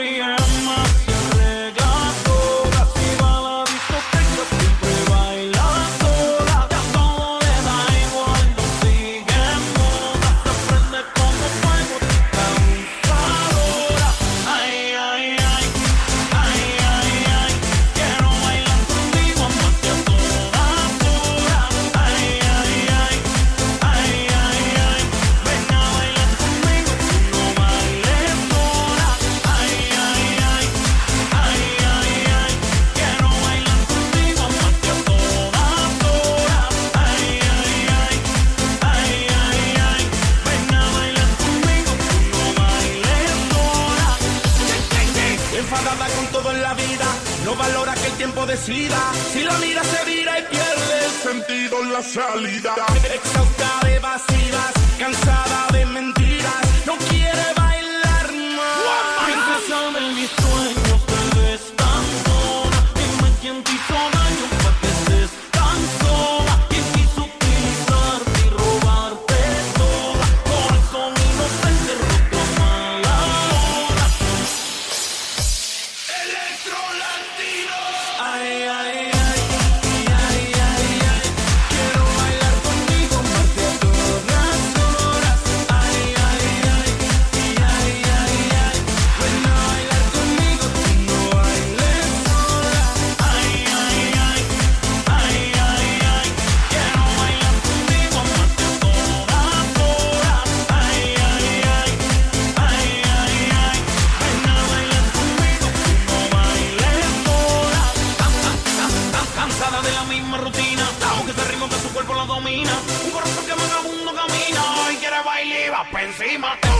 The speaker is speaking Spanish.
pijama, se arregla toda, si va a la discoteca siempre baila sola. Ya todo le da igual, no sigue en moda, se prende como fuego, abusadora. Ay, ay, ay, ay, ay, ay, quiero bailar contigo más que a todas horas. Ay, ay, ay, ay, ay, ay, ven a bailar conmigo, tú no bailes sola. Ay, ay, ay, ay, ay, ay, quiero bailar contigo más que a todas horas. Ay, ay, ay, ay, ay, ay, ven a bailar conmigo, tú no bailes sola. Enfadada con todo en la vida, no valora que el tiempo decida. Si la mira se vira y pierde el sentido en la salida. Exhausta de evasivas, cansada de mentiras, no quiere bailar más. Princesa de mis sueños, te ves tan sola. Dime quién te hizo daño para que estés tan sola. Quién quiso utilizarte y robarte toda. Corazón inocente roto a mala hora. Electro Latino. Ay, ay, ay, ay, ay, ay, quiero bailar contigo más que a todas horas. Ay, ay, ay, ay, ay, ay, ven a bailar conmigo, tú no bailes sola. Ay, ay, ay, ay, ay, ay, quiero bailar contigo más que a todas horas. Ay, ay, ay, ay, ay, ay, ven a bailar conmigo, tú no bailes sola. Cansada de la misma rutina, aunque ese ritmo que su cuerpo lo domina. Un corazón que vagabundo camina y quiere bailar y va pa' encima.